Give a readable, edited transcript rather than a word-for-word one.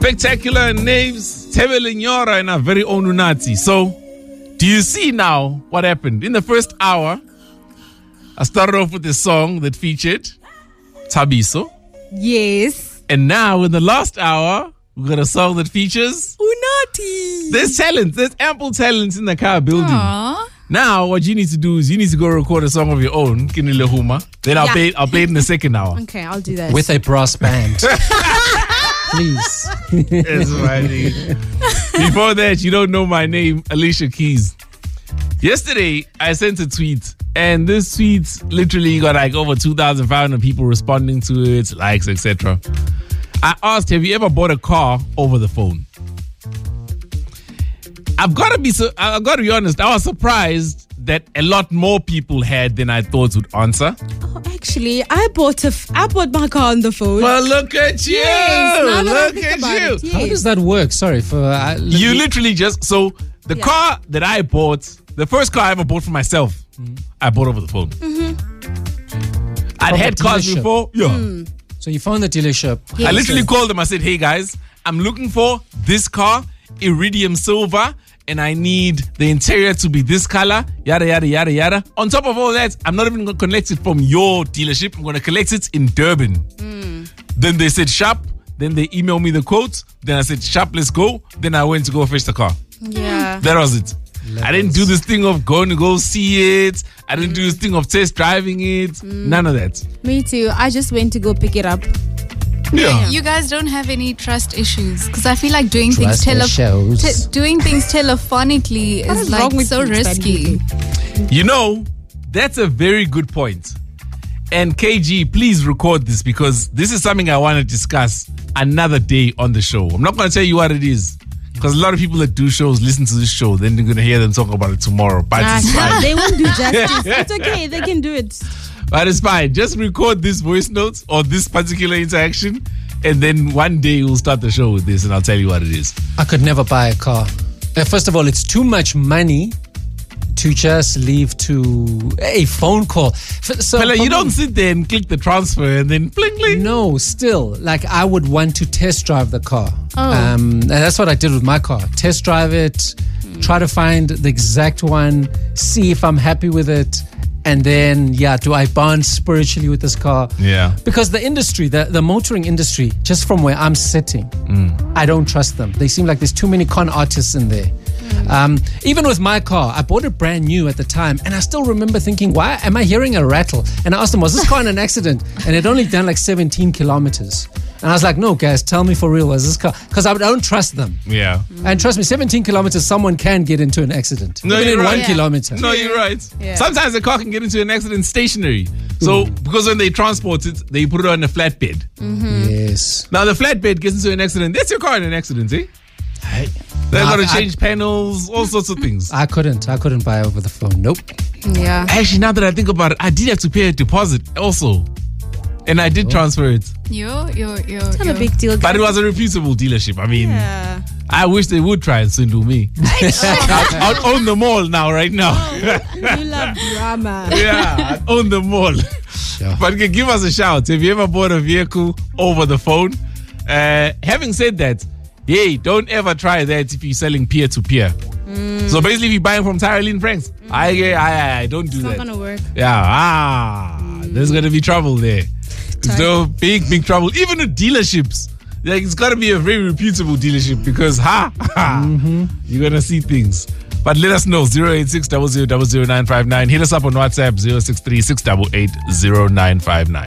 spectacular names, Tebele Nyora and our very own Unati. So, do you see now what happened? In the first hour, I started off with a song that featured Thabiso. Yes. And now, in the last hour, we got a song that features Unati. There's talent. There's ample talent in the car building. Aww. Now, what you need to do is you need to go record a song of your own, Kinile Huma. Then I'll play it in the second hour. Okay, I'll do that. With a brass band. Please. That's funny. Before that, you don't know my name, Alicia Keys. Yesterday, I sent a tweet, and this tweet literally got like over 2,500 people responding to it, likes, etc. I asked, have you ever bought a car over the phone? I've got to be honest. I was surprised that a lot more people had than I thought would answer. Oh, actually, I bought my car on the phone. Well, look at you! Yes, now that I Look think at about you! it, yes. How does that work? Sorry for... You literally just... So, the car that I bought, the first car I ever bought for myself, I bought over the phone. I'd From had the cars dealership? before. Yeah. So you found the dealership. Yes. I literally called them. I said, hey guys, I'm looking for this car, Iridium Silver, and I need the interior to be this color, yada, yada, yada, yada. On top of all that, I'm not even going to collect it from your dealership. I'm going to collect it in Durban. Then they said, shop. Then they emailed me the quote. Then I said, shop, let's go. Then I went to go fetch the car. Yeah. That was it. I didn't do this thing of going to go see it. I didn't do this thing of test driving it. None of that. Me too. I just went to go pick it up. Yeah. You guys don't have any trust issues because I feel like doing things Trust issues. doing things telephonically What is is like wrong with so you, risky. You know, that's a very good point. And KG, please record this because this is something I want to discuss another day on the show. I'm not going to tell you what it is because a lot of people that do shows listen to this show. Then you're going to hear them talk about it tomorrow. But it's fine. They won't do justice. It's okay. They can do it. But it's fine. Just record this voice note or this particular interaction. And then one day we'll start the show with this and I'll tell you what it is. I could never buy a car. First of all, it's too much money to just leave to a phone call. So Fella, for you don't me- sit there and click the transfer and then bling bling. No, still, like I would want to test drive the car. Oh. And that's what I did with my car. Test drive it, try to find the exact one, see if I'm happy with it. And then, do I bond spiritually with this car? Yeah. Because the industry, the motoring industry, just from where I'm sitting, I don't trust them. They seem like there's too many con artists in there. Even with my car, I bought it brand new at the time, and I still remember thinking, why am I hearing a rattle? And I asked them, was this car in an accident? And it only done like 17 kilometers. And I was like, no, guys, tell me for real, was this car? Because I don't trust them. Yeah. And trust me, 17 kilometers, someone can get into an accident. No, Even you're in right. 1 kilometer. No, you're right. Yeah. Sometimes a car can get into an accident stationary. So, because when they transport it, they put it on a flatbed. Yes. Now, the flatbed gets into an accident. That's your car in an accident, eh? They've got to change panels, all sorts of things. I couldn't buy over the phone. Nope. Yeah. Actually, now that I think about it, I did have to pay a deposit also. And I did transfer it. You're Not a big deal. But it guys. was a reputable dealelership. I mean, Yeah. I wish they would try and swindle me. I'd own them all now, right now. You love drama. Yeah, I'd own them all. But give us a shout. Have you ever bought a vehicle over the phone? Having said that, hey, don't ever try that if you're selling peer-to-peer. So basically, if you're buying from Tyrolean Franks, I don't do It's that. not gonna work. Yeah, there's gonna be trouble there. There's no big trouble. Even with dealerships, like it's gotta be a very reputable dealership because you're gonna see things. But let us know 086 000959. Hit us up on WhatsApp 063 688 0959.